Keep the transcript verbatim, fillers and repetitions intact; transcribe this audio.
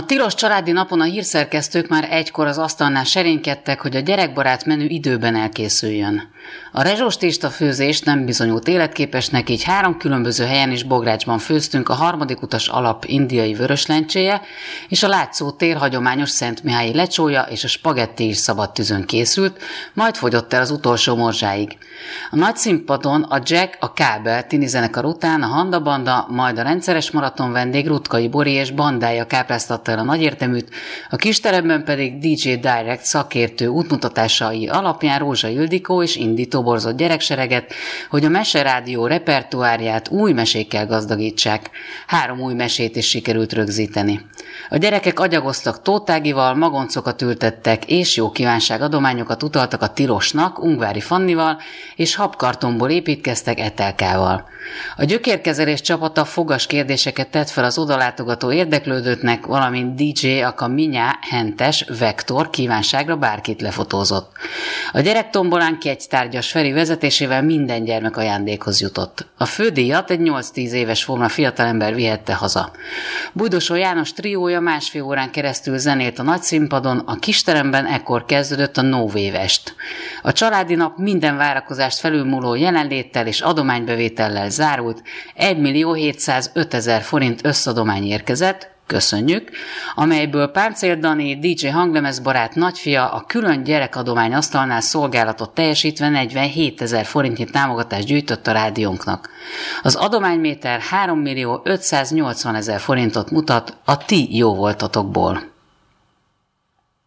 A tilos családi napon a hírszerkesztők már egykor az asztalnál serénykedtek, hogy a gyerekbarát menü időben elkészüljön. A rezsós tésztafőzés nem bizonyult életképesnek, így három különböző helyen is bográcsban főztünk, a harmadik utas alap indiai vöröslencséje, és a látszó tér hagyományos szentmihályi lecsója és a spagetti is szabad tűzön készült, majd fogyott el az utolsó morzsáig. A nagy színpadon a Jack, a Kábel tinizenekar után a Handa Banda, majd a rendszeres maraton vendég Rutkai Bori és bandája kápráztatta el a nagyérteműt, a kisteremben pedig dé dzsé Direct szakértő útmutatásai alapján Rózsa Ildikó és Indi toborzott gyereksereget, hogy a meserádió repertoárját új mesékkel gazdagítsák. Három új mesét is sikerült rögzíteni. A gyerekek agyagoztak tótágival, magoncokat ültettek, és jó kívánság adományokat utaltak a Tilosnak, Ungvári Fannival, és habkartonból építkeztek Etelkával. A gyökérkezelés csapata fogas kérdéseket tett fel az odalátogató érdeklődőknek, valamint dé dzsé Aka Minyá Hentes Vektor kívánságra bárkit lefotózott. A gyerektombolán kegytárgyas Feri vezetésével minden gyermek ajándékhoz jutott. A fődíjat egy nyolc-tíz éves forma fiatalember vihette haza. Bújdosó János triója másfél órán keresztül zenélt a nagy színpadon, a kisteremben ekkor kezdődött a No Wave est. A családi nap minden várakozást felülmúló jelenléttel és adománybevétellel zárult, egymillió hétszázötezer forint összadomány érkezett, köszönjük, amelyből Páncél Dani, dé dzsé hanglemezbarát nagyfia a külön gyerekadomány asztalnál szolgálatot teljesítve negyvenhétezer forintnyi támogatást gyűjtött a rádiónknak. Az adományméter hárommillió ötszáznyolcvanezer forintot mutat a ti jóvoltatokból.